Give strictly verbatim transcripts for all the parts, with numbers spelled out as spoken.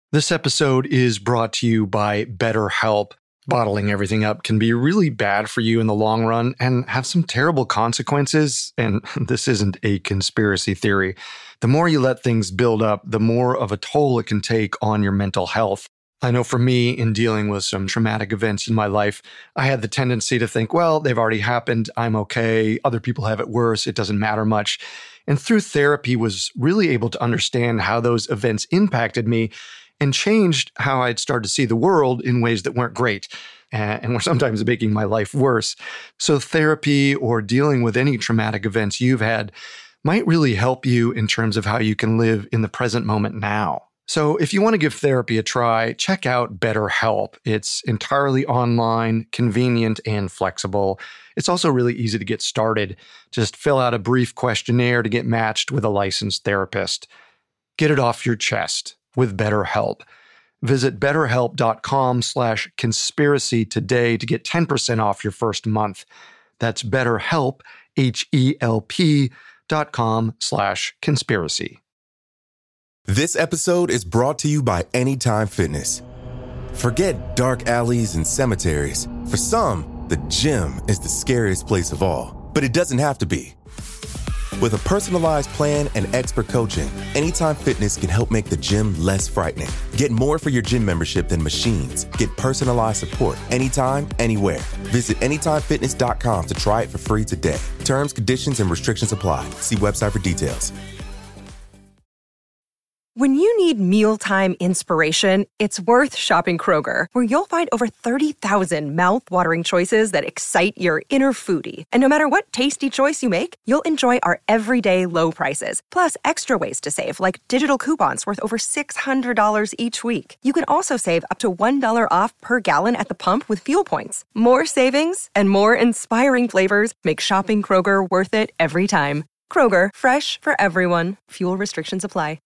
This episode is brought to you by BetterHelp. Bottling everything up can be really bad for you in the long run and have some terrible consequences. And this isn't a conspiracy theory. The more you let things build up, the more of a toll it can take on your mental health. I know for me, in dealing with some traumatic events in my life, I had the tendency to think, well, they've already happened. I'm okay. Other people have it worse. It doesn't matter much. And through therapy, was really able to understand how those events impacted me and changed how I'd started to see the world in ways that weren't great and were sometimes making my life worse. So therapy or dealing with any traumatic events you've had might really help you in terms of how you can live in the present moment now. So if you want to give therapy a try, check out BetterHelp. It's entirely online, convenient, and flexible. It's also really easy to get started. Just fill out a brief questionnaire to get matched with a licensed therapist. Get it off your chest with BetterHelp. Visit betterhelp.com slash conspiracy today to get ten percent off your first month. That's BetterHelp, H E L P dot com slash conspiracy. This episode is brought to you by Anytime Fitness. Forget dark alleys and cemeteries. For some, the gym is the scariest place of all, but it doesn't have to be. With a personalized plan and expert coaching, Anytime Fitness can help make the gym less frightening. Get more for your gym membership than machines. Get personalized support anytime, anywhere. Visit anytime fitness dot com to try it for free today. Terms, conditions, and restrictions apply. See website for details. When you need mealtime inspiration, it's worth shopping Kroger, where you'll find over thirty thousand mouth-watering choices that excite your inner foodie. And no matter what tasty choice you make, you'll enjoy our everyday low prices, plus extra ways to save, like digital coupons worth over six hundred dollars each week. You can also save up to one dollar off per gallon at the pump with fuel points. More savings and more inspiring flavors make shopping Kroger worth it every time. Kroger, fresh for everyone. Fuel restrictions apply.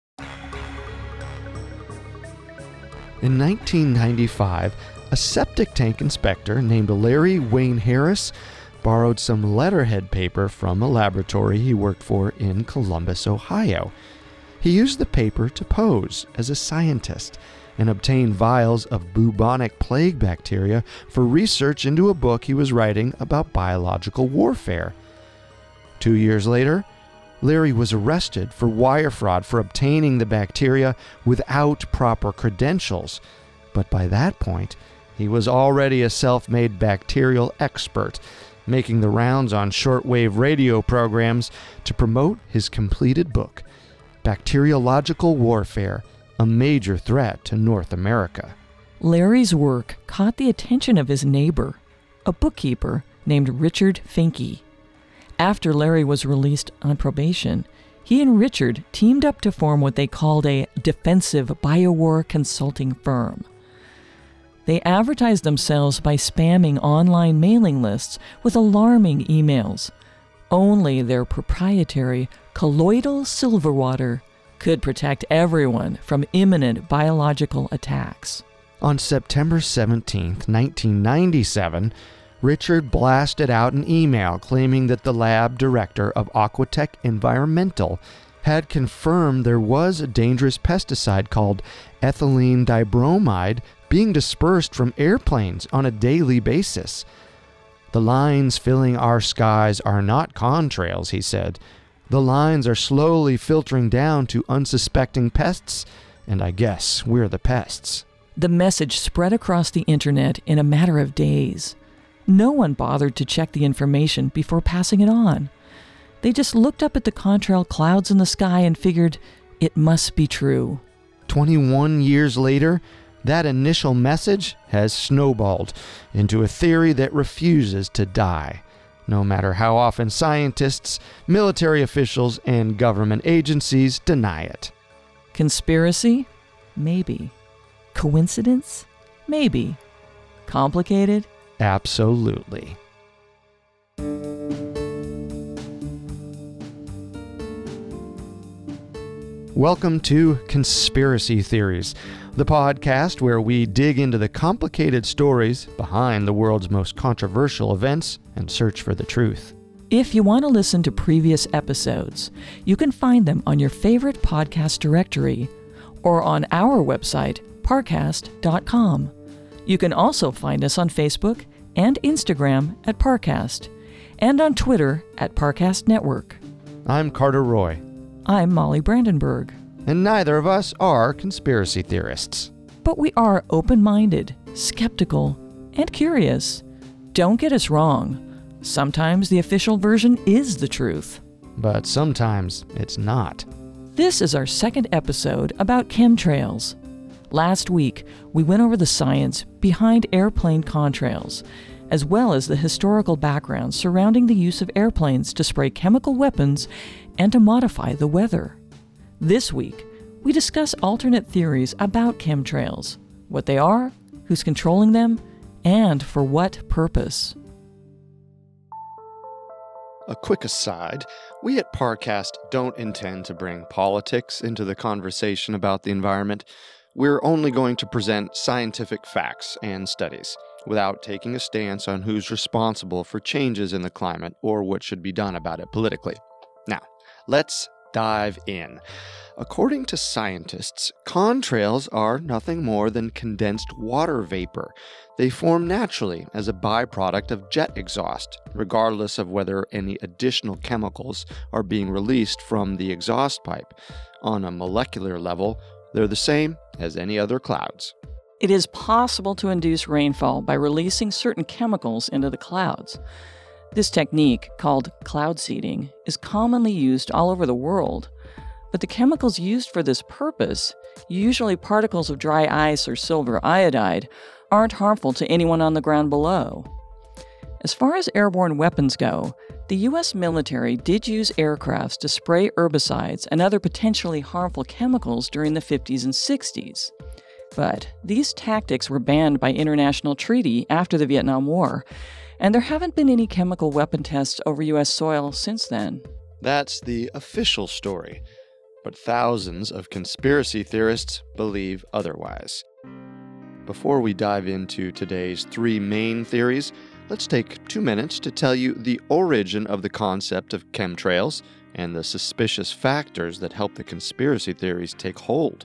In nineteen ninety-five, a septic tank inspector named Larry Wayne Harris borrowed some letterhead paper from a laboratory he worked for in Columbus, Ohio. He used the paper to pose as a scientist and obtain vials of bubonic plague bacteria for research into a book he was writing about biological warfare. Two years later, Larry was arrested for wire fraud for obtaining the bacteria without proper credentials. But by that point, he was already a self-made bacterial expert, making the rounds on shortwave radio programs to promote his completed book, Bacteriological Warfare, a Major Threat to North America. Larry's work caught the attention of his neighbor, a bookkeeper named Richard Finke. After Larry was released on probation, he and Richard teamed up to form what they called a defensive biowar consulting firm. They advertised themselves by spamming online mailing lists with alarming emails. Only their proprietary colloidal silver water could protect everyone from imminent biological attacks. On September seventeenth, nineteen ninety-seven, Richard blasted out an email claiming that the lab director of Aquatech Environmental had confirmed there was a dangerous pesticide called ethylene dibromide being dispersed from airplanes on a daily basis. The lines filling our skies are not contrails, he said. The lines are slowly filtering down to unsuspecting pests, and I guess we're the pests. The message spread across the internet in a matter of days. No one bothered to check the information before passing it on. They just looked up at the contrail clouds in the sky and figured it must be true. twenty-one years later, that initial message has snowballed into a theory that refuses to die, no matter how often scientists, military officials, and government agencies deny it. Conspiracy? Maybe. Coincidence? Maybe. Complicated? Absolutely. Welcome to Conspiracy Theories, the podcast where we dig into the complicated stories behind the world's most controversial events and search for the truth. If you want to listen to previous episodes, you can find them on your favorite podcast directory or on our website, parcast dot com. You can also find us on Facebook and Instagram at Parcast, and on Twitter at Parcast Network. I'm Carter Roy. I'm Molly Brandenburg. And neither of us are conspiracy theorists. But we are open-minded, skeptical, and curious. Don't get us wrong. Sometimes the official version is the truth. But sometimes it's not. This is our second episode about chemtrails. Last week, we went over the science behind airplane contrails, as well as the historical background surrounding the use of airplanes to spray chemical weapons and to modify the weather. This week, we discuss alternate theories about chemtrails, what they are, who's controlling them, and for what purpose. A quick aside, we at Parcast don't intend to bring politics into the conversation about the environment. We're only going to present scientific facts and studies, without taking a stance on who's responsible for changes in the climate or what should be done about it politically. Now, let's dive in. According to scientists, contrails are nothing more than condensed water vapor. They form naturally as a byproduct of jet exhaust, regardless of whether any additional chemicals are being released from the exhaust pipe. On a molecular level, they're the same as any other clouds. It is possible to induce rainfall by releasing certain chemicals into the clouds. This technique, called cloud seeding, is commonly used all over the world. But the chemicals used for this purpose, usually particles of dry ice or silver iodide, aren't harmful to anyone on the ground below. As far as airborne weapons go, the U S military did use aircrafts to spray herbicides and other potentially harmful chemicals during the fifties and sixties. But these tactics were banned by international treaty after the Vietnam War, and there haven't been any chemical weapon tests over U S soil since then. That's the official story, but thousands of conspiracy theorists believe otherwise. Before we dive into today's three main theories, let's take two minutes to tell you the origin of the concept of chemtrails and the suspicious factors that help the conspiracy theories take hold.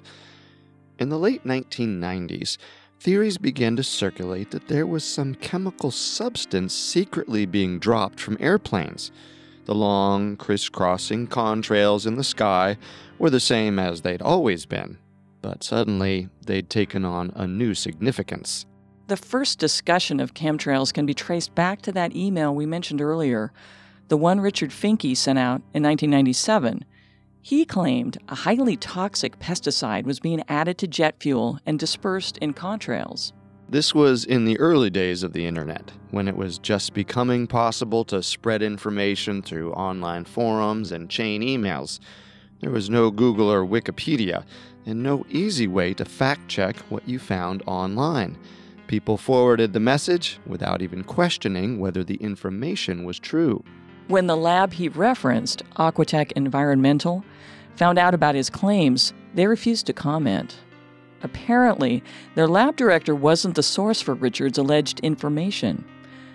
In the late nineteen nineties, theories began to circulate that there was some chemical substance secretly being dropped from airplanes. The long, crisscrossing contrails in the sky were the same as they'd always been, but suddenly they'd taken on a new significance. The first discussion of chemtrails can be traced back to that email we mentioned earlier, the one Richard Finke sent out in nineteen ninety-seven. He claimed a highly toxic pesticide was being added to jet fuel and dispersed in contrails. This was in the early days of the internet, when it was just becoming possible to spread information through online forums and chain emails. There was no Google or Wikipedia, and no easy way to fact-check what you found online. People forwarded the message without even questioning whether the information was true. When the lab he referenced, Aquatech Environmental, found out about his claims, they refused to comment. Apparently, their lab director wasn't the source for Richard's alleged information.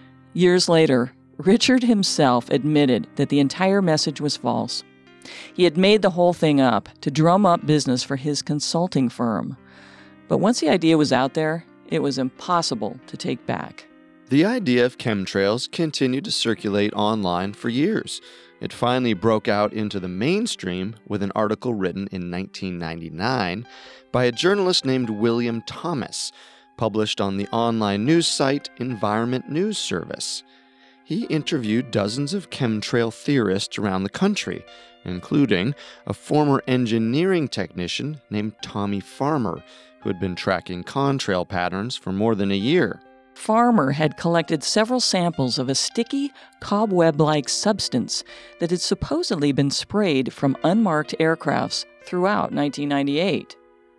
Years later, Richard himself admitted that the entire message was false. He had made the whole thing up to drum up business for his consulting firm. But once the idea was out there, it was impossible to take back. The idea of chemtrails continued to circulate online for years. It finally broke out into the mainstream with an article written in nineteen ninety-nine by a journalist named William Thomas, published on the online news site Environment News Service. He interviewed dozens of chemtrail theorists around the country, including a former engineering technician named Tommy Farmer, who had been tracking contrail patterns for more than a year. Farmer had collected several samples of a sticky, cobweb-like substance that had supposedly been sprayed from unmarked aircrafts throughout nineteen ninety-eight.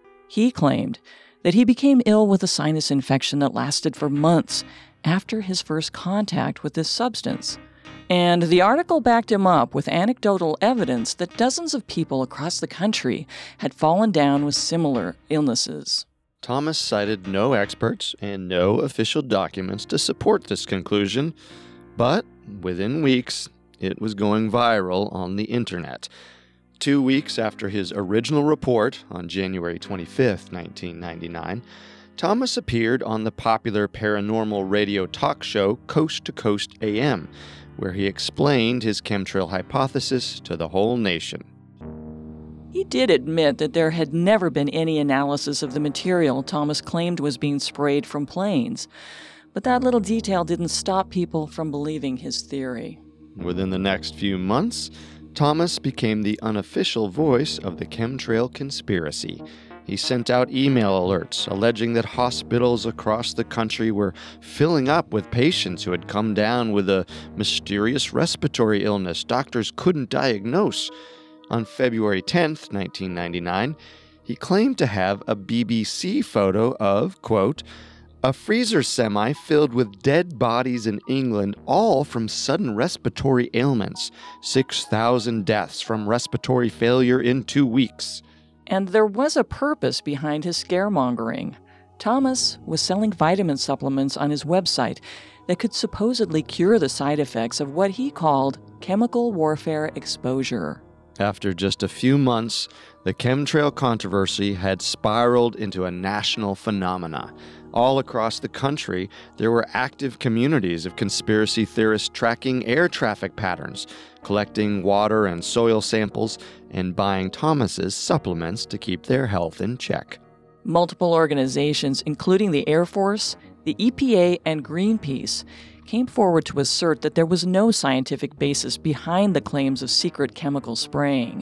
He claimed that he became ill with a sinus infection that lasted for months after his first contact with this substance. And the article backed him up with anecdotal evidence that dozens of people across the country had fallen down with similar illnesses. Thomas cited no experts and no official documents to support this conclusion, but within weeks, it was going viral on the internet. Two weeks after his original report on January twenty-fifth, nineteen ninety-nine, Thomas appeared on the popular paranormal radio talk show Coast to Coast A M, where he explained his chemtrail hypothesis to the whole nation. He did admit that there had never been any analysis of the material Thomas claimed was being sprayed from planes, but that little detail didn't stop people from believing his theory. Within the next few months, Thomas became the unofficial voice of the chemtrail conspiracy. He sent out email alerts alleging that hospitals across the country were filling up with patients who had come down with a mysterious respiratory illness doctors couldn't diagnose. On February tenth, nineteen ninety-nine, he claimed to have a B B C photo of, quote, a freezer semi filled with dead bodies in England, all from sudden respiratory ailments. six thousand deaths from respiratory failure in two weeks. And there was a purpose behind his scaremongering. Thomas was selling vitamin supplements on his website that could supposedly cure the side effects of what he called chemical warfare exposure. After just a few months, the chemtrail controversy had spiraled into a national phenomena. All across the country, there were active communities of conspiracy theorists tracking air traffic patterns, collecting water and soil samples, and buying Thomas's supplements to keep their health in check. Multiple organizations, including the Air Force, the E P A, and Greenpeace, came forward to assert that there was no scientific basis behind the claims of secret chemical spraying.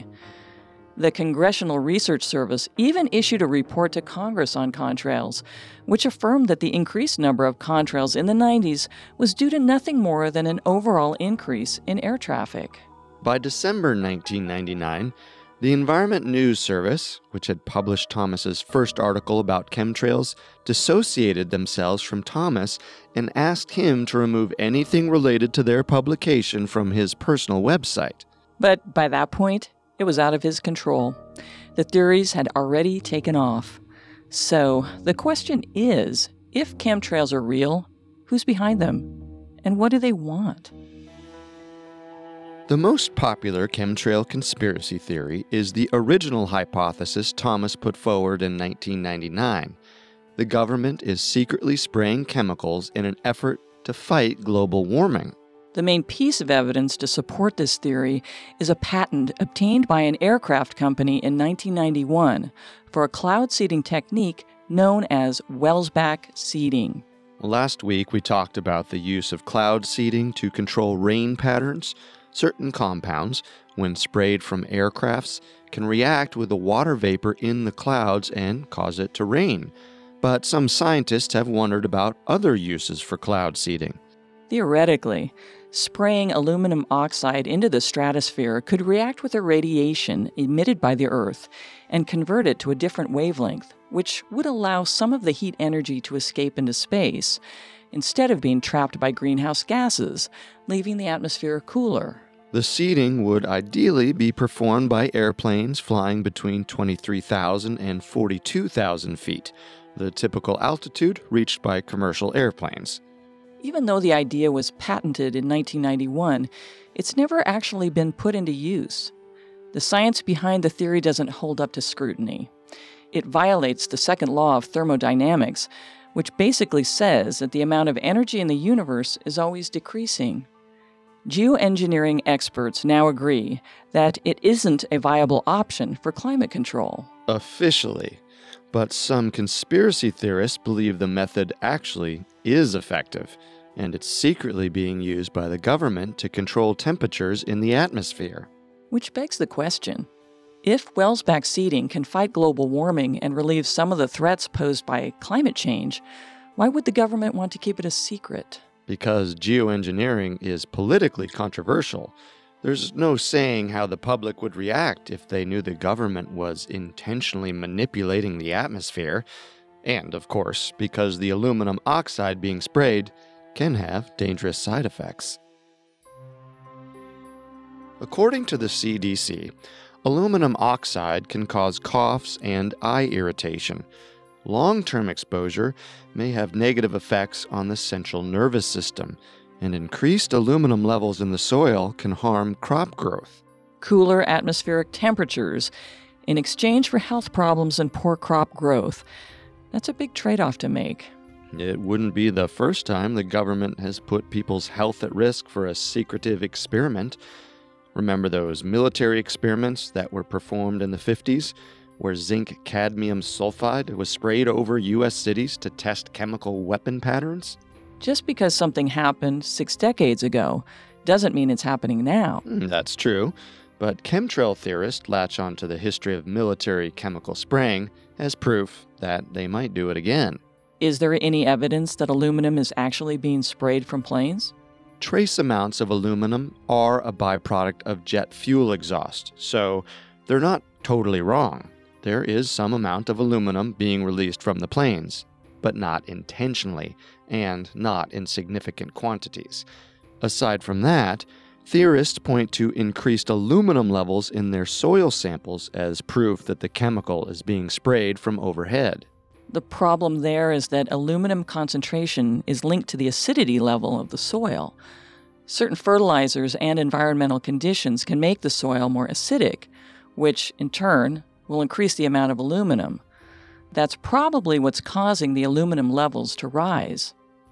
The Congressional Research Service even issued a report to Congress on contrails, which affirmed that the increased number of contrails in the nineties was due to nothing more than an overall increase in air traffic. By December nineteen ninety-nine, the Environment News Service, which had published Thomas's first article about chemtrails, dissociated themselves from Thomas and asked him to remove anything related to their publication from his personal website. But by that point, it was out of his control. The theories had already taken off. So the question is, if chemtrails are real, who's behind them? And what do they want? The most popular chemtrail conspiracy theory is the original hypothesis Thomas put forward in nineteen ninety-nine. The government is secretly spraying chemicals in an effort to fight global warming. The main piece of evidence to support this theory is a patent obtained by an aircraft company in nineteen ninety-one for a cloud seeding technique known as Welsbach seeding. Last week, we talked about the use of cloud seeding to control rain patterns. Certain compounds, when sprayed from aircrafts, can react with the water vapor in the clouds and cause it to rain. But some scientists have wondered about other uses for cloud seeding. Theoretically, spraying aluminum oxide into the stratosphere could react with the radiation emitted by the Earth and convert it to a different wavelength, which would allow some of the heat energy to escape into space, instead of being trapped by greenhouse gases, leaving the atmosphere cooler. The seeding would ideally be performed by airplanes flying between twenty-three thousand and forty-two thousand feet, the typical altitude reached by commercial airplanes. Even though the idea was patented in nineteen ninety-one, it's never actually been put into use. The science behind the theory doesn't hold up to scrutiny. It violates the second law of thermodynamics, which basically says that the amount of energy in the universe is always decreasing. Geoengineering experts now agree that it isn't a viable option for climate control. Officially. But some conspiracy theorists believe the method actually is effective, and it's secretly being used by the government to control temperatures in the atmosphere. Which begs the question, if Welsbach seeding can fight global warming and relieve some of the threats posed by climate change, why would the government want to keep it a secret? Because geoengineering is politically controversial. There's no saying how the public would react if they knew the government was intentionally manipulating the atmosphere. And, of course, because the aluminum oxide being sprayed can have dangerous side effects. According to the C D C, aluminum oxide can cause coughs and eye irritation. Long-term exposure may have negative effects on the central nervous system, and increased aluminum levels in the soil can harm crop growth. cooler atmospheric temperatures in exchange for health problems and poor crop growth. That's a big trade-off to make. It wouldn't be the first time the government has put people's health at risk for a secretive experiment. Remember those military experiments that were performed in the fifties, where zinc cadmium sulfide was sprayed over U S cities to test chemical weapon patterns? Just because something happened six decades ago doesn't mean it's happening now. That's true, but chemtrail theorists latch onto the history of military chemical spraying as proof that they might do it again. Is there any evidence that aluminum is actually being sprayed from planes? Trace amounts of aluminum are a byproduct of jet fuel exhaust, so they're not totally wrong. There is some amount of aluminum being released from the planes, but not intentionally and not in significant quantities. Aside from that, theorists point to increased aluminum levels in their soil samples as proof that the chemical is being sprayed from overhead. The problem there is that aluminum concentration is linked to the acidity level of the soil. Certain fertilizers and environmental conditions can make the soil more acidic, which, in turn, will increase the amount of aluminum. That's probably what's causing the aluminum levels to rise.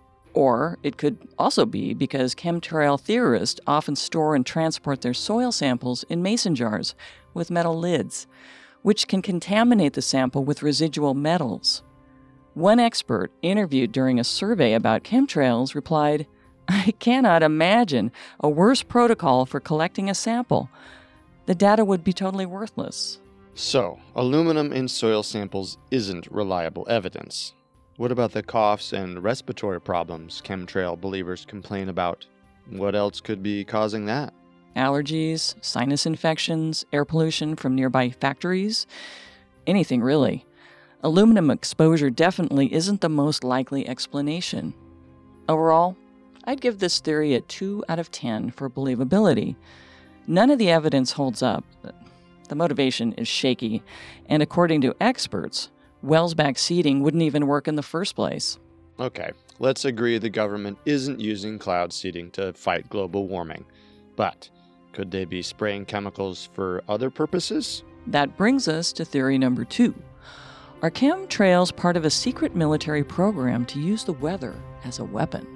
Or it could also be because chemtrail theorists often store and transport their soil samples in mason jars with metal lids, which can contaminate the sample with residual metals. One expert interviewed during a survey about chemtrails replied, "I cannot imagine a worse protocol for collecting a sample. The data would be totally worthless." So, aluminum in soil samples isn't reliable evidence. What about the coughs and respiratory problems chemtrail believers complain about? What else could be causing that? Allergies, sinus infections, air pollution from nearby factories, anything really. Aluminum exposure definitely isn't the most likely explanation. Overall, I'd give this theory a two out of ten for believability. None of the evidence holds up. The motivation is shaky, and according to experts, Welsbach seeding wouldn't even work in the first place. Okay, let's agree the government isn't using cloud seeding to fight global warming. But could they be spraying chemicals for other purposes? That brings us to theory number two. Are chemtrails part of a secret military program to use the weather as a weapon?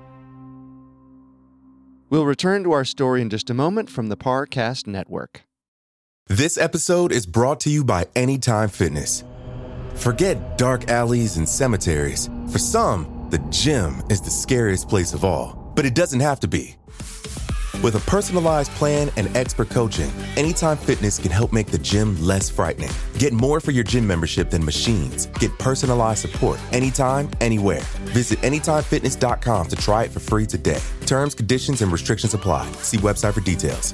We'll return to our story in just a moment from the Parcast Network. This episode is brought to you by Anytime Fitness. Forget dark alleys and cemeteries. For some, the gym is the scariest place of all. But it doesn't have to be. With a personalized plan and expert coaching, Anytime Fitness can help make the gym less frightening. Get more for your gym membership than machines. Get personalized support anytime, anywhere. Visit anytime fitness dot com to try it for free today. Terms, conditions, and restrictions apply. See website for details.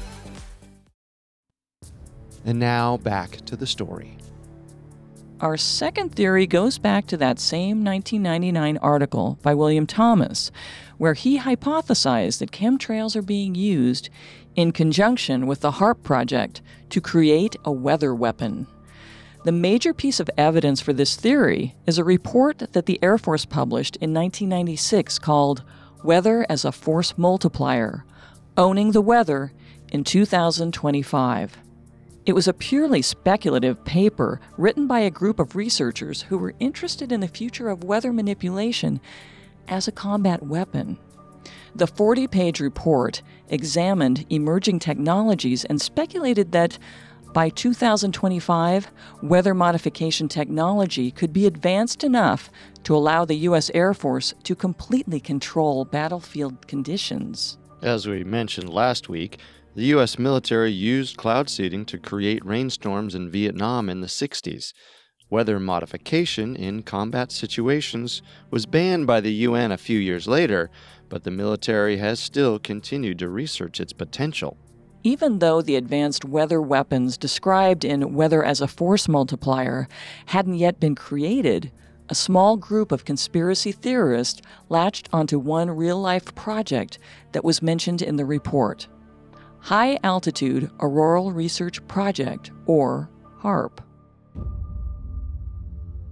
And now back to the story. Our second theory goes back to that same nineteen ninety-nine article by William Thomas, where he hypothesized that chemtrails are being used in conjunction with the HAARP project to create a weather weapon. The major piece of evidence for this theory is a report that the Air Force published in nineteen ninety-six called Weather as a Force Multiplier, Owning the Weather in two thousand twenty-five. It was a purely speculative paper written by a group of researchers who were interested in the future of weather manipulation as a combat weapon. The forty-page report examined emerging technologies and speculated that by two thousand twenty-five, weather modification technology could be advanced enough to allow the U S Air Force to completely control battlefield conditions. As we mentioned last week, the U S military used cloud seeding to create rainstorms in Vietnam in the sixties. Weather modification in combat situations was banned by the U N a few years later, but the military has still continued to research its potential. Even though the advanced weather weapons described in Weather as a Force Multiplier hadn't yet been created, a small group of conspiracy theorists latched onto one real-life project that was mentioned in the report. High Altitude Auroral Research Project, or HAARP.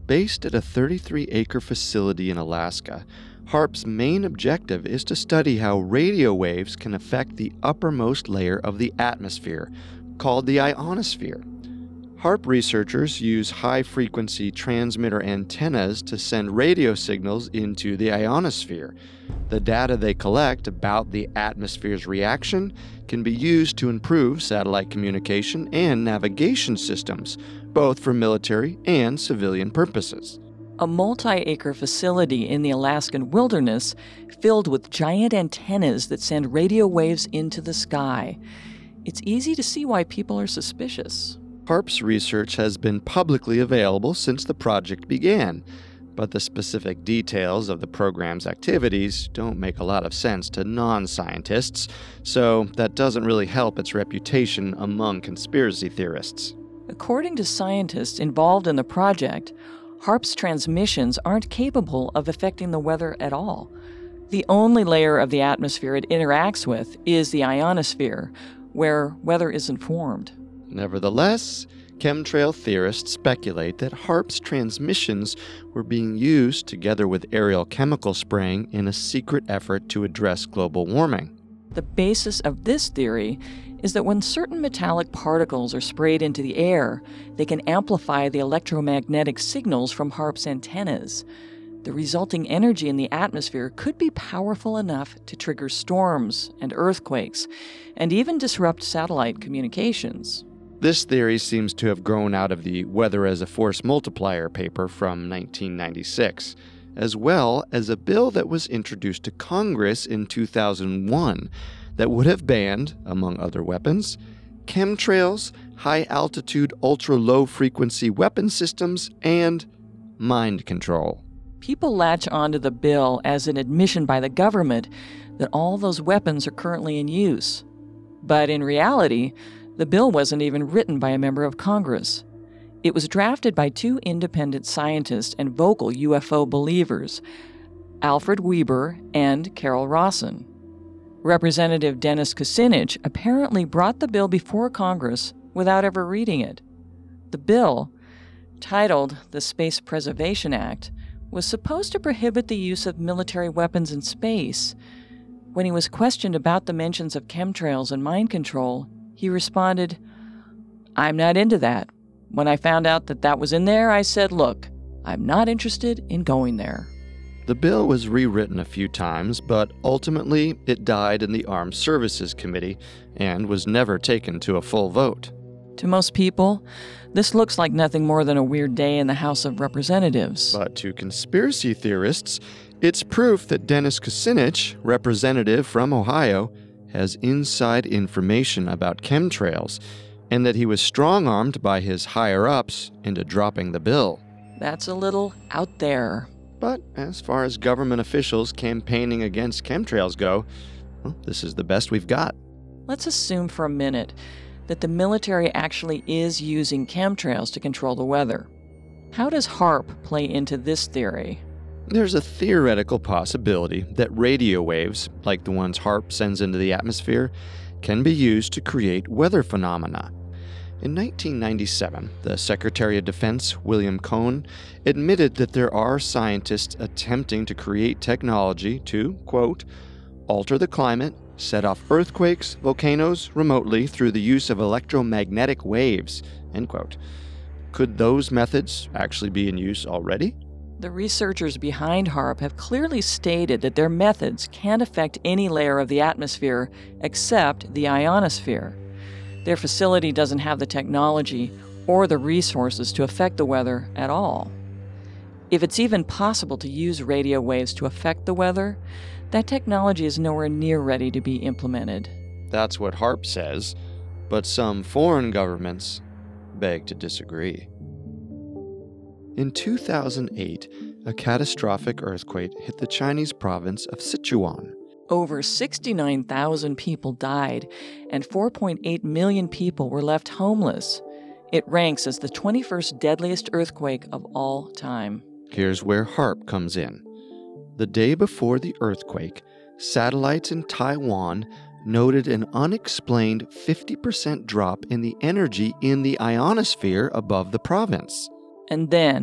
Based at a thirty-three acre facility in Alaska, HAARP's main objective is to study how radio waves can affect the uppermost layer of the atmosphere, called the ionosphere. HAARP researchers use high-frequency transmitter antennas to send radio signals into the ionosphere. The data they collect about the atmosphere's reaction can be used to improve satellite communication and navigation systems, both for military and civilian purposes. A multi-acre facility in the Alaskan wilderness filled with giant antennas that send radio waves into the sky. It's easy to see why people are suspicious. HAARP's research has been publicly available since the project began, but the specific details of the program's activities don't make a lot of sense to non-scientists, so that doesn't really help its reputation among conspiracy theorists. According to scientists involved in the project, HAARP's transmissions aren't capable of affecting the weather at all. The only layer of the atmosphere it interacts with is the ionosphere, where weather isn't formed. Nevertheless, chemtrail theorists speculate that HAARP's transmissions were being used together with aerial chemical spraying in a secret effort to address global warming. The basis of this theory is that when certain metallic particles are sprayed into the air, they can amplify the electromagnetic signals from HAARP's antennas. The resulting energy in the atmosphere could be powerful enough to trigger storms and earthquakes, and even disrupt satellite communications. This theory seems to have grown out of the Weather as a Force Multiplier paper from nineteen ninety-six, as well as a bill that was introduced to Congress in two thousand one that would have banned, among other weapons, chemtrails, high-altitude, ultra-low-frequency weapon systems, and mind control. People latch onto the bill as an admission by the government that all those weapons are currently in use. But in reality, the bill wasn't even written by a member of Congress. It was drafted by two independent scientists and vocal U F O believers, Alfred Weber and Carol Rawson. Representative Dennis Kucinich apparently brought the bill before Congress without ever reading it. The bill, titled the Space Preservation Act, was supposed to prohibit the use of military weapons in space. When he was questioned about the mentions of chemtrails and mind control, he responded, "I'm not into that. When I found out that that was in there, I said, look, I'm not interested in going there." The bill was rewritten a few times, but ultimately it died in the Armed Services Committee and was never taken to a full vote. To most people, this looks like nothing more than a weird day in the House of Representatives. But to conspiracy theorists, it's proof that Dennis Kucinich, representative from Ohio, has inside information about chemtrails, and that he was strong-armed by his higher-ups into dropping the bill. That's a little out there. But as far as government officials campaigning against chemtrails go, well, this is the best we've got. Let's assume for a minute that the military actually is using chemtrails to control the weather. How does HAARP play into this theory? There's a theoretical possibility that radio waves, like the ones HAARP sends into the atmosphere, can be used to create weather phenomena. In nineteen ninety-seven, the Secretary of Defense, William Cohn, admitted that there are scientists attempting to create technology to, quote, alter the climate, set off earthquakes, volcanoes remotely through the use of electromagnetic waves, end quote. Could those methods actually be in use already? The researchers behind HAARP have clearly stated that their methods can't affect any layer of the atmosphere except the ionosphere. Their facility doesn't have the technology or the resources to affect the weather at all. If it's even possible to use radio waves to affect the weather, that technology is nowhere near ready to be implemented. That's what HAARP says, but some foreign governments beg to disagree. In two thousand eight, a catastrophic earthquake hit the Chinese province of Sichuan. Over sixty-nine thousand people died, and four point eight million people were left homeless. It ranks as the twenty-first deadliest earthquake of all time. Here's where HAARP comes in. The day before the earthquake, satellites in Taiwan noted an unexplained fifty percent drop in the energy in the ionosphere above the province. And then,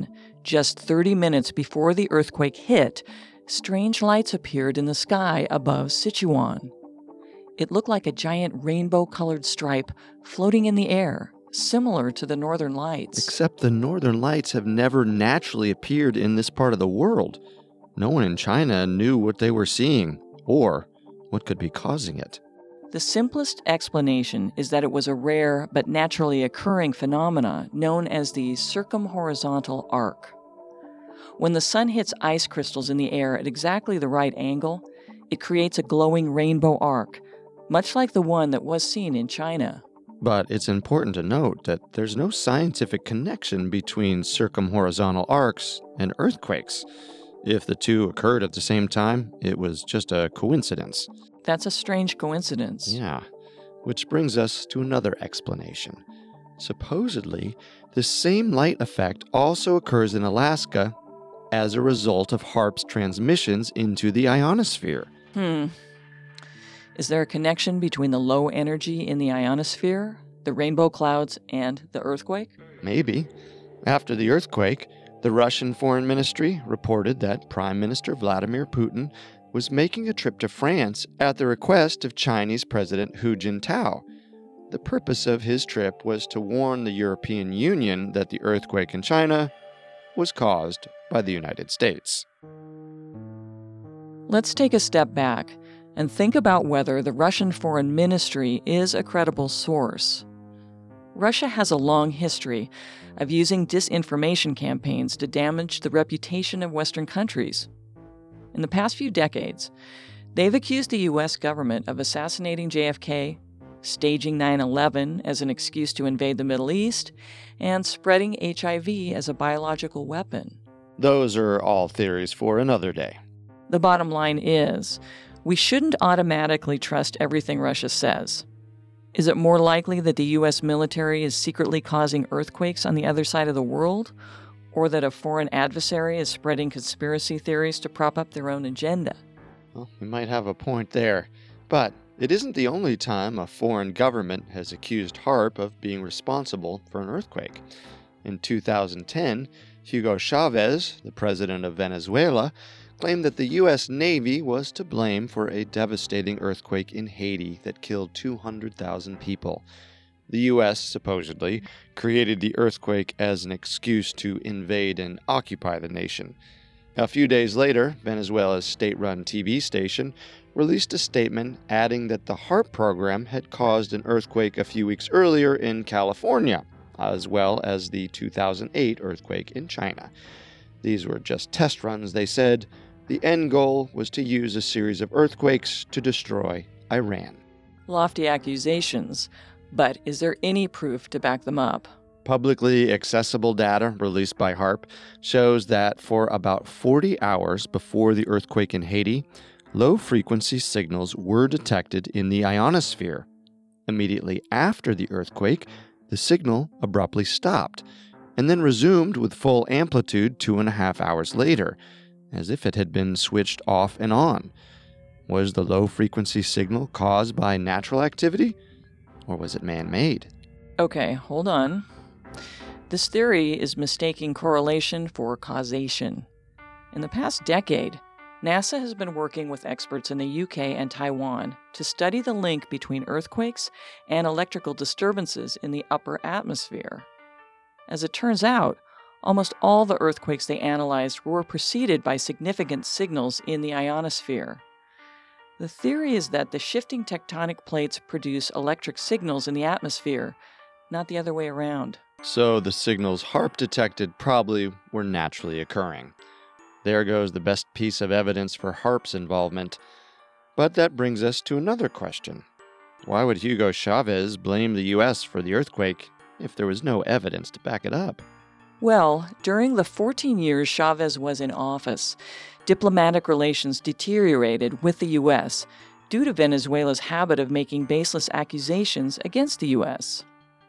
Just thirty minutes before the earthquake hit, strange lights appeared in the sky above Sichuan. It looked like a giant rainbow-colored stripe floating in the air, similar to the Northern Lights. Except the Northern Lights have never naturally appeared in this part of the world. No one in China knew what they were seeing, or what could be causing it. The simplest explanation is that it was a rare but naturally occurring phenomena known as the circumhorizontal arc. When the sun hits ice crystals in the air at exactly the right angle, it creates a glowing rainbow arc, much like the one that was seen in China. But it's important to note that there's no scientific connection between circumhorizontal arcs and earthquakes. If the two occurred at the same time, it was just a coincidence. That's a strange coincidence. Yeah, which brings us to another explanation. Supposedly, the same light effect also occurs in Alaska as a result of HAARP's transmissions into the ionosphere. Hmm. Is there a connection between the low energy in the ionosphere, the rainbow clouds, and the earthquake? Maybe. After the earthquake, the Russian Foreign Ministry reported that Prime Minister Vladimir Putin was making a trip to France at the request of Chinese President Hu Jintao. The purpose of his trip was to warn the European Union that the earthquake in China was caused by the United States. Let's take a step back and think about whether the Russian Foreign Ministry is a credible source. Russia has a long history of using disinformation campaigns to damage the reputation of Western countries. In the past few decades, they've accused the U S government of assassinating J F K, staging nine eleven as an excuse to invade the Middle East, and spreading H I V as a biological weapon. Those are all theories for another day. The bottom line is, we shouldn't automatically trust everything Russia says. Is it more likely that the U S military is secretly causing earthquakes on the other side of the world, or that a foreign adversary is spreading conspiracy theories to prop up their own agenda? Well, you might have a point there, but it isn't the only time a foreign government has accused HAARP of being responsible for an earthquake. In two thousand ten, Hugo Chavez, the president of Venezuela, claimed that the U S Navy was to blame for a devastating earthquake in Haiti that killed two hundred thousand people. The U S supposedly created the earthquake as an excuse to invade and occupy the nation. A few days later, Venezuela's state-run T V station released a statement adding that the HAARP program had caused an earthquake a few weeks earlier in California, as well as the two thousand eight earthquake in China. These were just test runs, they said. The end goal was to use a series of earthquakes to destroy Iran. Lofty accusations, but is there any proof to back them up? Publicly accessible data released by HAARP shows that for about forty hours before the earthquake in Haiti, low-frequency signals were detected in the ionosphere. Immediately after the earthquake, the signal abruptly stopped, and then resumed with full amplitude two and a half hours later, as if it had been switched off and on. Was the low-frequency signal caused by natural activity, or was it man-made? Okay, hold on. This theory is mistaking correlation for causation. In the past decade, NASA has been working with experts in the U K and Taiwan to study the link between earthquakes and electrical disturbances in the upper atmosphere. As it turns out, almost all the earthquakes they analyzed were preceded by significant signals in the ionosphere. The theory is that the shifting tectonic plates produce electric signals in the atmosphere, not the other way around. So the signals HAARP detected probably were naturally occurring. There goes the best piece of evidence for HAARP's involvement. But that brings us to another question. Why would Hugo Chavez blame the U S for the earthquake if there was no evidence to back it up? Well, during the fourteen years Chavez was in office, diplomatic relations deteriorated with the U S due to Venezuela's habit of making baseless accusations against the U S.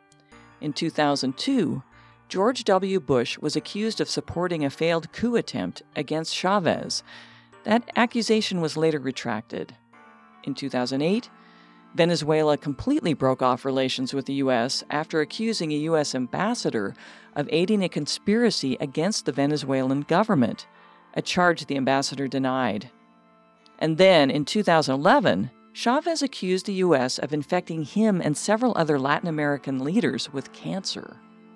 In two thousand two, George W. Bush was accused of supporting a failed coup attempt against Chavez. That accusation was later retracted. In two thousand eight, Venezuela completely broke off relations with the U S after accusing a U S ambassador of aiding a conspiracy against the Venezuelan government, a charge the ambassador denied. And then, in two thousand eleven, Chavez accused the U S of infecting him and several other Latin American leaders with cancer.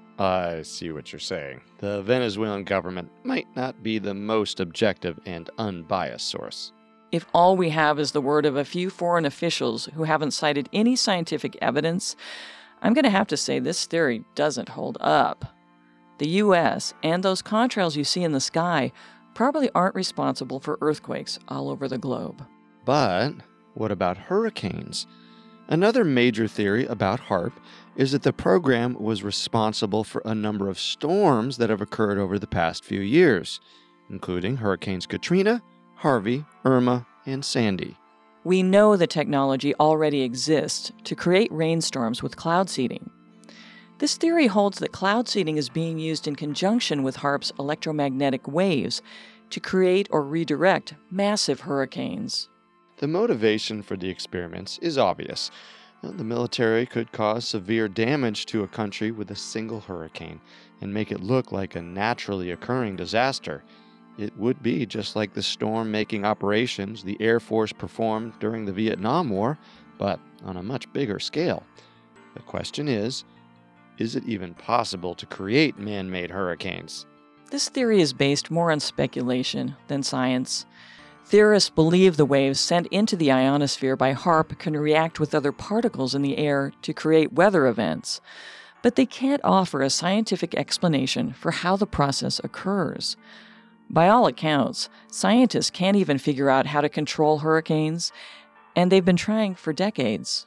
I see what you're saying. The Venezuelan government might not be the most objective and unbiased source. If all we have is the word of a few foreign officials who haven't cited any scientific evidence, I'm going to have to say this theory doesn't hold up. The U S and those contrails you see in the sky probably aren't responsible for earthquakes all over the globe. But what about hurricanes? Another major theory about HAARP is that the program was responsible for a number of storms that have occurred over the past few years, including Hurricanes Katrina, Harvey, Irma, and Sandy. We know the technology already exists to create rainstorms with cloud seeding. This theory holds that cloud seeding is being used in conjunction with HAARP's electromagnetic waves to create or redirect massive hurricanes. The motivation for the experiments is obvious. The military could cause severe damage to a country with a single hurricane and make it look like a naturally occurring disaster. It would be just like the storm-making operations the Air Force performed during the Vietnam War, but on a much bigger scale. The question is, is it even possible to create man-made hurricanes? This theory is based more on speculation than science. Theorists believe the waves sent into the ionosphere by HAARP can react with other particles in the air to create weather events, but they can't offer a scientific explanation for how the process occurs. By all accounts, scientists can't even figure out how to control hurricanes, and they've been trying for decades.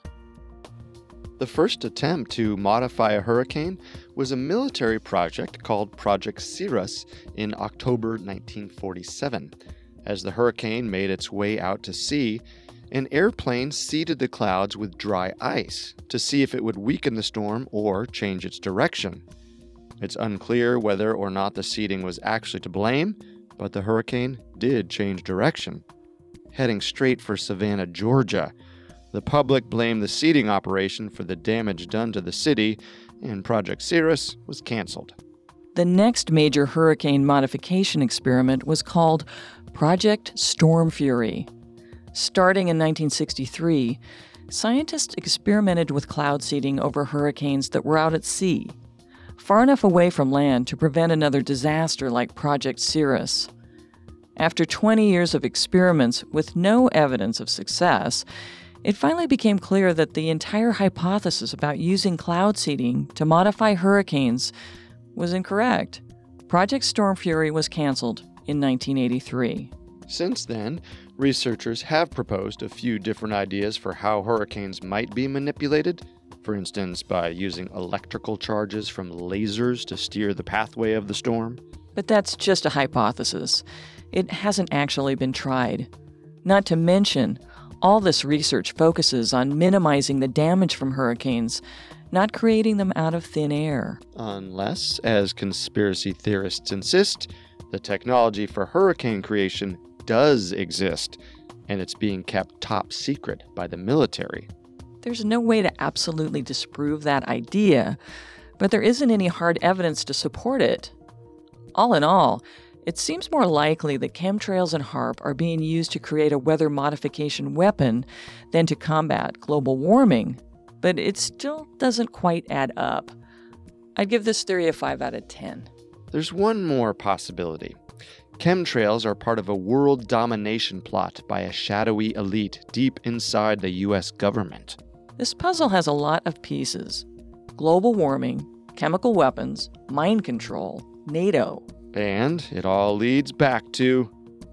The first attempt to modify a hurricane was a military project called Project Cirrus in October nineteen forty-seven. As the hurricane made its way out to sea, an airplane seeded the clouds with dry ice to see if it would weaken the storm or change its direction. It's unclear whether or not the seeding was actually to blame, but the hurricane did change direction, heading straight for Savannah, Georgia. The public blamed the seeding operation for the damage done to the city, and Project Cirrus was canceled. The next major hurricane modification experiment was called Project Storm Fury. Starting in nineteen sixty-three, scientists experimented with cloud seeding over hurricanes that were out at sea, far enough away from land to prevent another disaster like Project Cirrus. After twenty years of experiments with no evidence of success, it finally became clear that the entire hypothesis about using cloud seeding to modify hurricanes was incorrect. Project Storm Fury was canceled in nineteen eighty-three. Since then, researchers have proposed a few different ideas for how hurricanes might be manipulated, for instance, by using electrical charges from lasers to steer the pathway of the storm. But that's just a hypothesis. It hasn't actually been tried. Not to mention, all this research focuses on minimizing the damage from hurricanes, not creating them out of thin air. Unless, as conspiracy theorists insist, the technology for hurricane creation does exist, and it's being kept top secret by the military. There's no way to absolutely disprove that idea, but there isn't any hard evidence to support it. All in all, it seems more likely that chemtrails and HAARP are being used to create a weather modification weapon than to combat global warming, but it still doesn't quite add up. I'd give this theory a five out of ten. There's one more possibility. Chemtrails are part of a world domination plot by a shadowy elite deep inside the U S government. This puzzle has a lot of pieces. Global warming, chemical weapons, mind control, NATO. And it all leads back to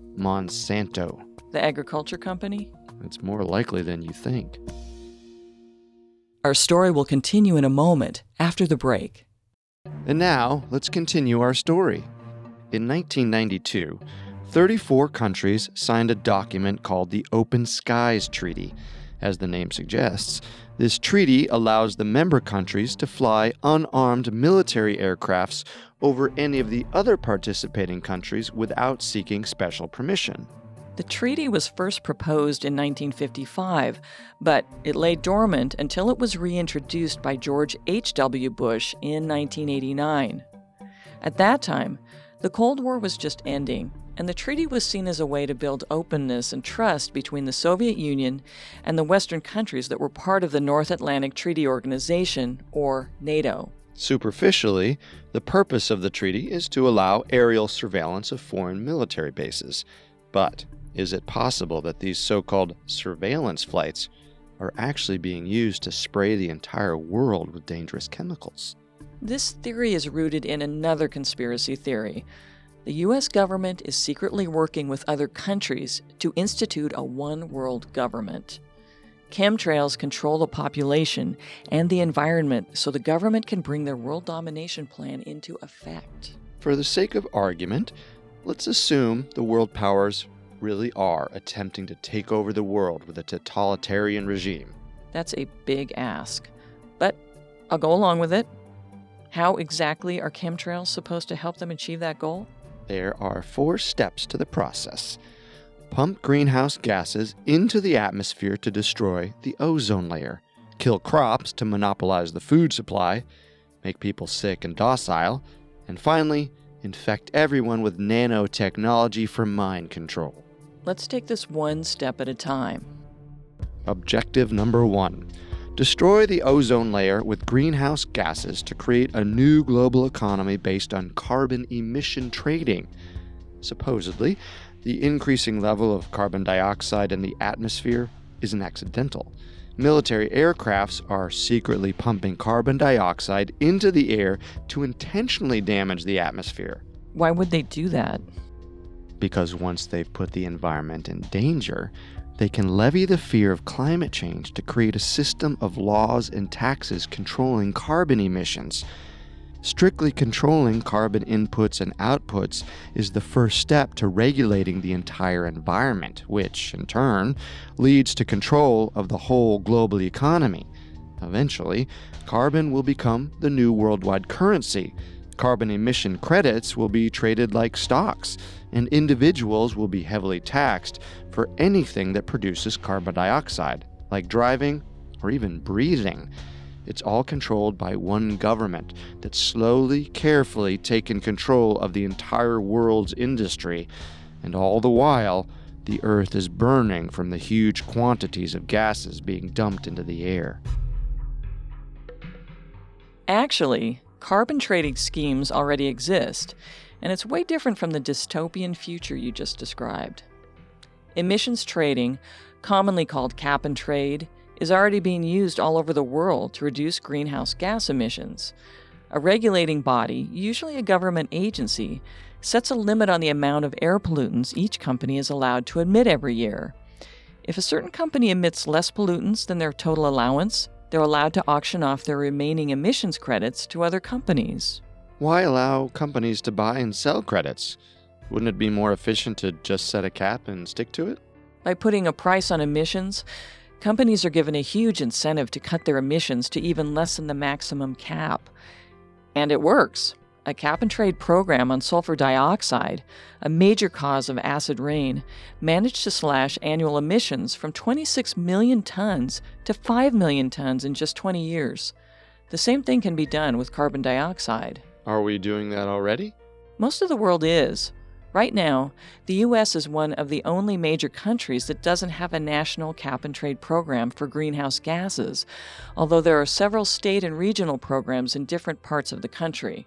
Monsanto. The agriculture company? It's more likely than you think. Our story will continue in a moment after the break. And now, let's continue our story. In nineteen ninety-two, thirty-four countries signed a document called the Open Skies Treaty. As the name suggests, this treaty allows the member countries to fly unarmed military aircrafts over any of the other participating countries without seeking special permission. The treaty was first proposed in nineteen fifty-five, but it lay dormant until it was reintroduced by George H W Bush in nineteen eighty-nine. At that time, the Cold War was just ending, and the treaty was seen as a way to build openness and trust between the Soviet Union and the Western countries that were part of the North Atlantic Treaty Organization, or NATO. Superficially, the purpose of the treaty is to allow aerial surveillance of foreign military bases. But is it possible that these so-called surveillance flights are actually being used to spray the entire world with dangerous chemicals? This theory is rooted in another conspiracy theory. The U S government is secretly working with other countries to institute a one-world government. Chemtrails control the population and the environment so the government can bring their world domination plan into effect. For the sake of argument, let's assume the world powers really are attempting to take over the world with a totalitarian regime. That's a big ask, but I'll go along with it. How exactly are chemtrails supposed to help them achieve that goal? There are four steps to the process. Pump greenhouse gases into the atmosphere to destroy the ozone layer, kill crops to monopolize the food supply, make people sick and docile, and finally, infect everyone with nanotechnology for mind control. Let's take this one step at a time. Objective number one. Destroy the ozone layer with greenhouse gases to create a new global economy based on carbon emission trading. Supposedly, the increasing level of carbon dioxide in the atmosphere isn't accidental. Military aircrafts are secretly pumping carbon dioxide into the air to intentionally damage the atmosphere. Why would they do that? Because once they've put the environment in danger, they can levy the fear of climate change to create a system of laws and taxes controlling carbon emissions. Strictly controlling carbon inputs and outputs is the first step to regulating the entire environment, which, in turn, leads to control of the whole global economy. Eventually, carbon will become the new worldwide currency. Carbon emission credits will be traded like stocks, and individuals will be heavily taxed for anything that produces carbon dioxide, like driving or even breathing. It's all controlled by one government that's slowly, carefully taken control of the entire world's industry, and all the while, the Earth is burning from the huge quantities of gases being dumped into the air. Actually, carbon trading schemes already exist, and it's way different from the dystopian future you just described. Emissions trading, commonly called cap and trade, is already being used all over the world to reduce greenhouse gas emissions. A regulating body, usually a government agency, sets a limit on the amount of air pollutants each company is allowed to emit every year. If a certain company emits less pollutants than their total allowance, they're allowed to auction off their remaining emissions credits to other companies. Why allow companies to buy and sell credits? Wouldn't it be more efficient to just set a cap and stick to it? By putting a price on emissions, companies are given a huge incentive to cut their emissions to even less than the maximum cap. And it works. A cap-and-trade program on sulfur dioxide, a major cause of acid rain, managed to slash annual emissions from twenty-six million tons to five million tons in just twenty years. The same thing can be done with carbon dioxide. Are we doing that already? Most of the world is. Right now, the U S is one of the only major countries that doesn't have a national cap-and-trade program for greenhouse gases, although there are several state and regional programs in different parts of the country.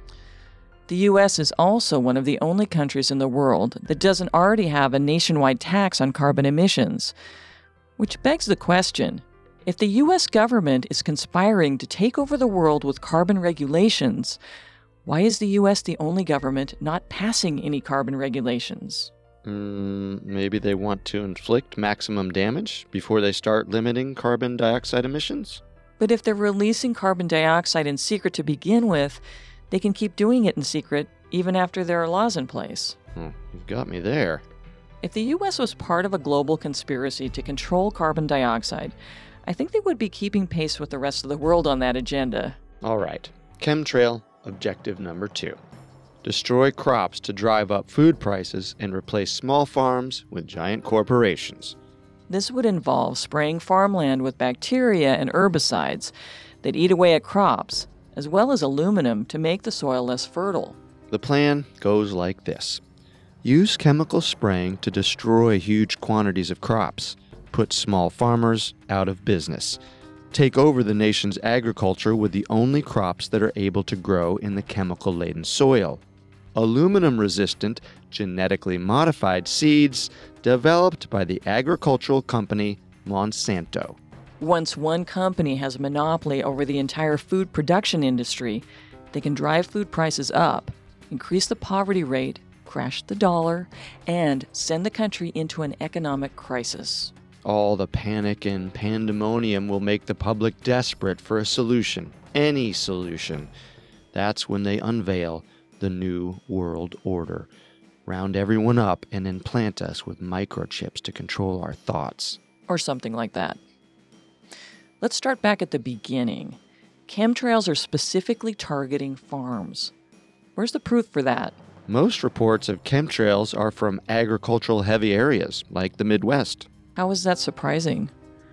The U S is also one of the only countries in the world that doesn't already have a nationwide tax on carbon emissions. Which begs the question, if the U S government is conspiring to take over the world with carbon regulations, why is the U S the only government not passing any carbon regulations? Mm, maybe they want to inflict maximum damage before they start limiting carbon dioxide emissions? But if they're releasing carbon dioxide in secret to begin with, they can keep doing it in secret even after there are laws in place. Oh, you've got me there. If the U S was part of a global conspiracy to control carbon dioxide, I think they would be keeping pace with the rest of the world on that agenda. All right. Chemtrail objective number two. destroy crops to drive up food prices, and replace small farms with giant corporations. This would involve spraying farmland with bacteria and herbicides that eat away at crops, as well as aluminum to make the soil less fertile. The plan goes like this. Use chemical spraying to destroy huge quantities of crops. Put small farmers out of business. Take over the nation's agriculture with the only crops that are able to grow in the chemical-laden soil. Aluminum-resistant, genetically modified seeds developed by the agricultural company Monsanto. Once one company has a monopoly over the entire food production industry, they can drive food prices up, increase the poverty rate, crash the dollar, and send the country into an economic crisis. All the panic and pandemonium will make the public desperate for a solution, any solution. That's when they unveil the New World Order, round everyone up and implant us with microchips to control our thoughts. Or something like that. Let's start back at the beginning. Chemtrails are specifically targeting farms. Where's the proof for that? Most reports of chemtrails are from agricultural-heavy areas, like the Midwest. How is that surprising?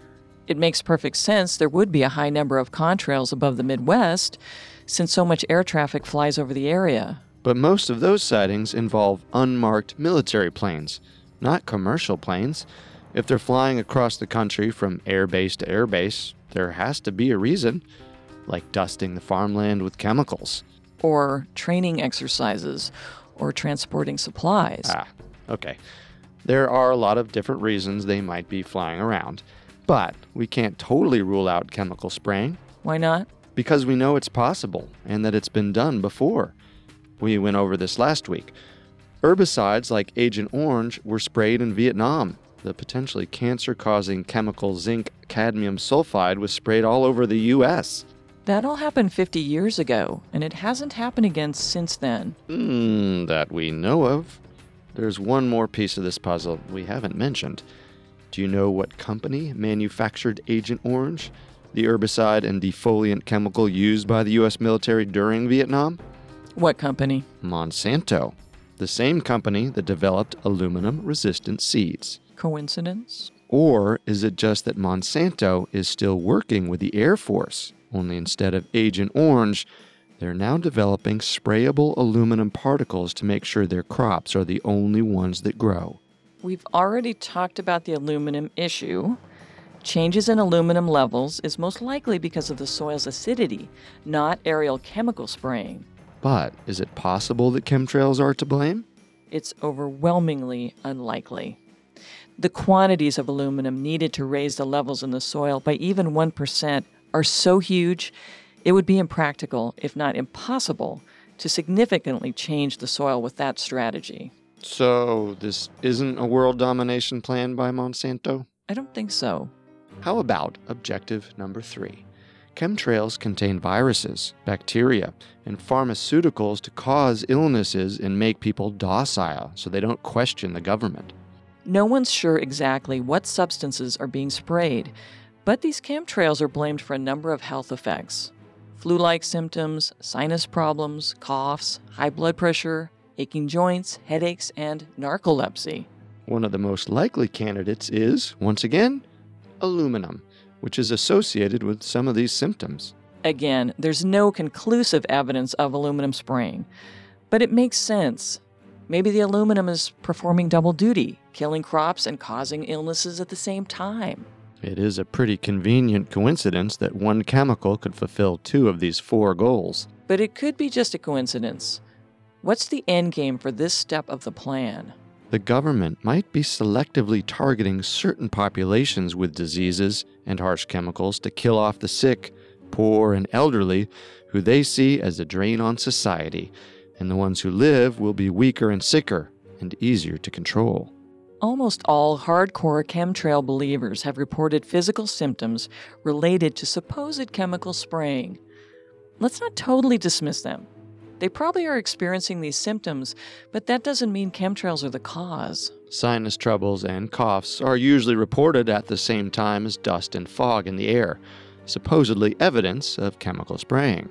It makes perfect sense there would be a high number of contrails above the Midwest, since so much air traffic flies over the area. But most of those sightings involve unmarked military planes, not commercial planes. If they're flying across the country from airbase to airbase, there has to be a reason, like dusting the farmland with chemicals. Or training exercises, or transporting supplies. Ah, okay. There are a lot of different reasons they might be flying around, but we can't totally rule out chemical spraying. Why not? Because we know it's possible and that it's been done before. We went over this last week. Herbicides like Agent Orange were sprayed in Vietnam. The potentially cancer-causing chemical zinc cadmium sulfide was sprayed all over the U S That all happened fifty years ago, and it hasn't happened again since then. Hmm, that we know of. There's one more piece of this puzzle we haven't mentioned. Do you know what company manufactured Agent Orange, the herbicide and defoliant chemical used by the U S military during Vietnam? What company? Monsanto, the same company that developed aluminum-resistant seeds. Coincidence? Or is it just that Monsanto is still working with the Air Force, only instead of Agent Orange, they're now developing sprayable aluminum particles to make sure their crops are the only ones that grow? We've already talked about the aluminum issue. Changes in aluminum levels is most likely because of the soil's acidity, not aerial chemical spraying. But is it possible that chemtrails are to blame? It's overwhelmingly unlikely. The quantities of aluminum needed to raise the levels in the soil by even one percent are so huge, it would be impractical, if not impossible, to significantly change the soil with that strategy. So this isn't a world domination plan by Monsanto? I don't think so. How about objective number three? Chemtrails contain viruses, bacteria, and pharmaceuticals to cause illnesses and make people docile so they don't question the government. No one's sure exactly what substances are being sprayed, but these chemtrails are blamed for a number of health effects. Flu-like symptoms, sinus problems, coughs, high blood pressure, aching joints, headaches, and narcolepsy. One of the most likely candidates is, once again, aluminum, which is associated with some of these symptoms. Again, there's no conclusive evidence of aluminum spraying, but it makes sense. Maybe the aluminum is performing double duty, killing crops and causing illnesses at the same time. It is a pretty convenient coincidence that one chemical could fulfill two of these four goals. But it could be just a coincidence. What's the end game for this step of the plan? The government might be selectively targeting certain populations with diseases and harsh chemicals to kill off the sick, poor, and elderly who they see as a drain on society, and the ones who live will be weaker and sicker and easier to control. Almost all hardcore chemtrail believers have reported physical symptoms related to supposed chemical spraying. Let's not totally dismiss them. They probably are experiencing these symptoms, but that doesn't mean chemtrails are the cause. Sinus troubles and coughs are usually reported at the same time as dust and fog in the air, supposedly evidence of chemical spraying.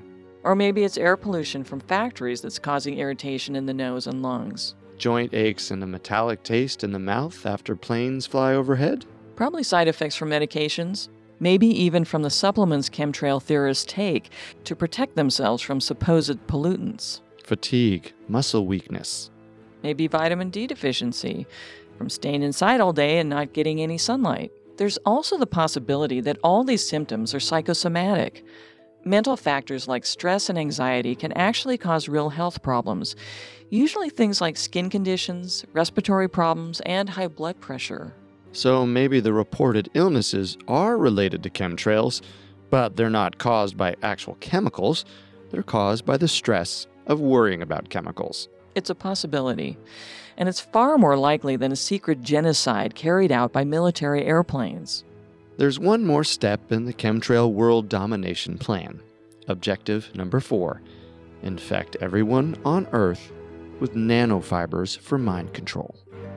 Or maybe it's air pollution from factories that's causing irritation in the nose and lungs. Joint aches and a metallic taste in the mouth after planes fly overhead? Probably side effects from medications. Maybe even from the supplements chemtrail theorists take to protect themselves from supposed pollutants. Fatigue, muscle weakness. Maybe vitamin D deficiency from staying inside all day and not getting any sunlight. There's also the possibility that all these symptoms are psychosomatic. Mental factors like stress and anxiety can actually cause real health problems, usually things like skin conditions, respiratory problems, and high blood pressure. So maybe the reported illnesses are related to chemtrails, but they're not caused by actual chemicals. They're caused by the stress of worrying about chemicals. It's a possibility, and it's far more likely than a secret genocide carried out by military airplanes. There's one more step in the chemtrail world domination plan. Objective number four: infect everyone on Earth with nanofibers for mind control.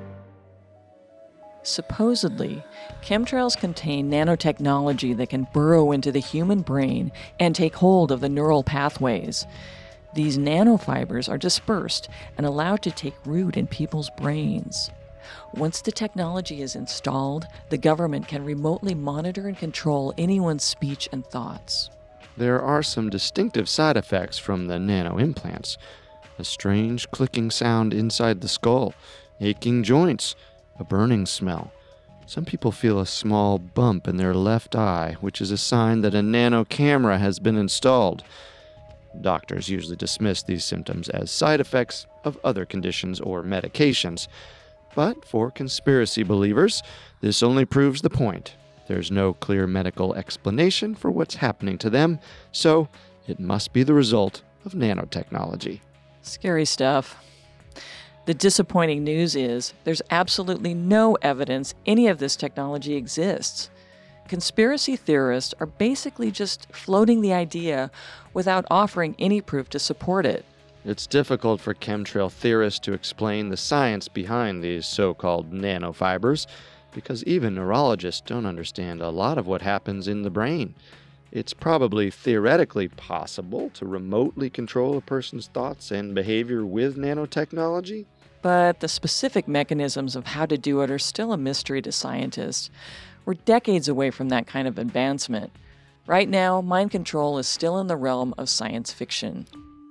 Supposedly, chemtrails contain nanotechnology that can burrow into the human brain and take hold of the neural pathways. These nanofibers are dispersed and allowed to take root in people's brains. Once the technology is installed, the government can remotely monitor and control anyone's speech and thoughts. There are some distinctive side effects from the nano implants. A strange clicking sound inside the skull, aching joints, a burning smell. Some people feel a small bump in their left eye, which is a sign that a nano camera has been installed. Doctors usually dismiss these symptoms as side effects of other conditions or medications. But for conspiracy believers, this only proves the point. There's no clear medical explanation for what's happening to them, so it must be the result of nanotechnology. Scary stuff. The disappointing news is there's absolutely no evidence any of this technology exists. Conspiracy theorists are basically just floating the idea without offering any proof to support it. It's difficult for chemtrail theorists to explain the science behind these so-called nanofibers, because even neurologists don't understand a lot of what happens in the brain. It's probably theoretically possible to remotely control a person's thoughts and behavior with nanotechnology. But the specific mechanisms of how to do it are still a mystery to scientists. We're decades away from that kind of advancement. Right now, mind control is still in the realm of science fiction.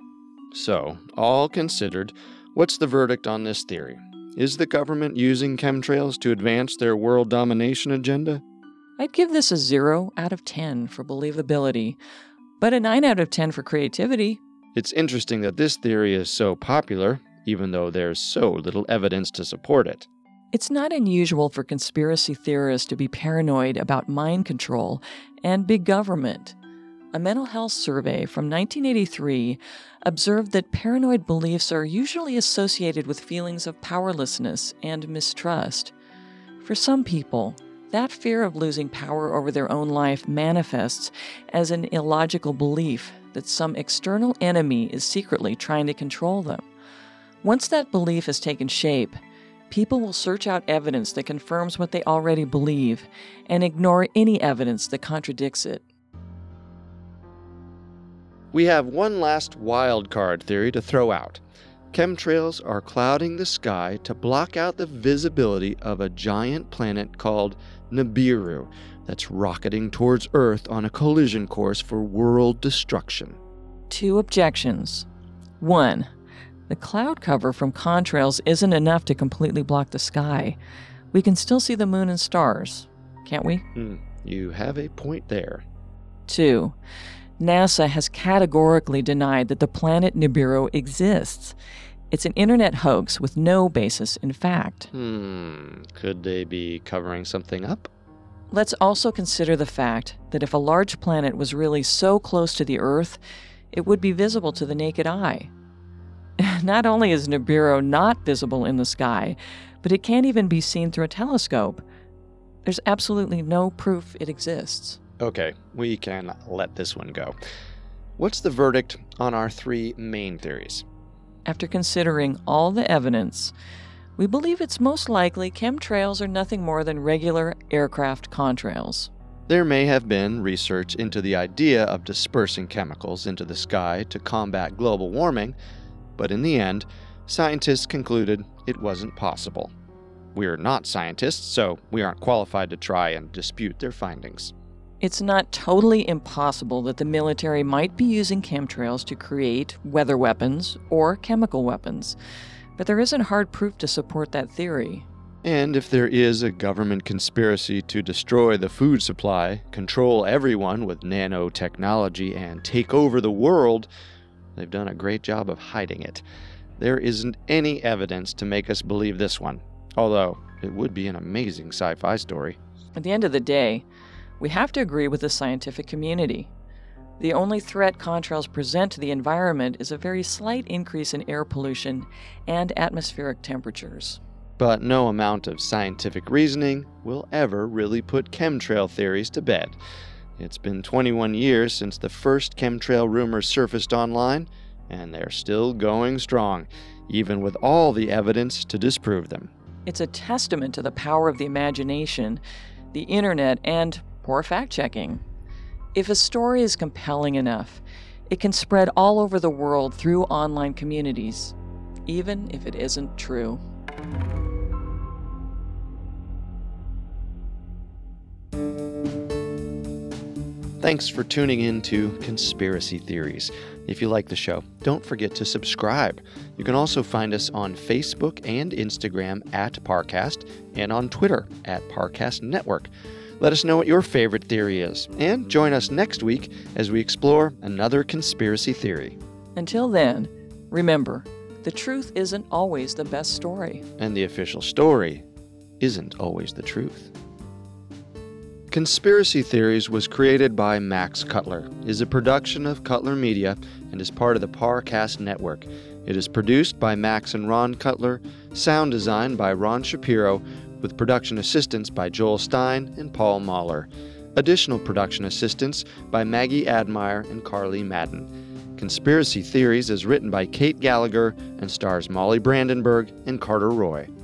So, all considered, what's the verdict on this theory? Is the government using chemtrails to advance their world domination agenda? I'd give this a zero out of ten for believability, but a nine out of ten for creativity. It's interesting that this theory is so popular, even though there's so little evidence to support it. It's not unusual for conspiracy theorists to be paranoid about mind control and big government. A mental health survey from nineteen eighty-three observed that paranoid beliefs are usually associated with feelings of powerlessness and mistrust. For some people, that fear of losing power over their own life manifests as an illogical belief that some external enemy is secretly trying to control them. Once that belief has taken shape, people will search out evidence that confirms what they already believe and ignore any evidence that contradicts it. We have one last wild card theory to throw out. Chemtrails are clouding the sky to block out the visibility of a giant planet called Nibiru that's rocketing towards Earth on a collision course for world destruction. Two objections. One, the cloud cover from contrails isn't enough to completely block the sky. We can still see the moon and stars, can't we? Hmm, you have a point there. Two, NASA has categorically denied that the planet Nibiru exists. It's an internet hoax with no basis in fact. Hmm, could they be covering something up? Let's also consider the fact that if a large planet was really so close to the Earth, it would be visible to the naked eye. Not only is Nibiru not visible in the sky, but it can't even be seen through a telescope. There's absolutely no proof it exists. Okay, we can let this one go. What's the verdict on our three main theories? After considering all the evidence, we believe it's most likely chemtrails are nothing more than regular aircraft contrails. There may have been research into the idea of dispersing chemicals into the sky to combat global warming, but in the end, scientists concluded it wasn't possible. We're not scientists, so we aren't qualified to try and dispute their findings. It's not totally impossible that the military might be using chemtrails to create weather weapons or chemical weapons, but there isn't hard proof to support that theory. And if there is a government conspiracy to destroy the food supply, control everyone with nanotechnology, and take over the world, they've done a great job of hiding it. There isn't any evidence to make us believe this one, although it would be an amazing sci-fi story. At the end of the day, we have to agree with the scientific community. The only threat contrails present to the environment is a very slight increase in air pollution and atmospheric temperatures. But no amount of scientific reasoning will ever really put chemtrail theories to bed. It's been twenty-one years since the first chemtrail rumors surfaced online, and they're still going strong, even with all the evidence to disprove them. It's a testament to the power of the imagination, the internet, and poor fact-checking. If a story is compelling enough, it can spread all over the world through online communities, even if it isn't true. Thanks for tuning in to Conspiracy Theories. If you like the show, don't forget to subscribe. You can also find us on Facebook and Instagram at Parcast and on Twitter at Parcast Network. Let us know what your favorite theory is, and join us next week as we explore another conspiracy theory. Until then, remember, the truth isn't always the best story. And the official story isn't always the truth. Conspiracy Theories was created by Max Cutler, is a production of Cutler Media, and is part of the Parcast Network. It is produced by Max and Ron Cutler, sound design by Ron Shapiro, with production assistance by Joel Stein and Paul Mahler. Additional production assistance by Maggie Admire and Carly Madden. Conspiracy Theories is written by Kate Gallagher and stars Molly Brandenburg and Carter Roy.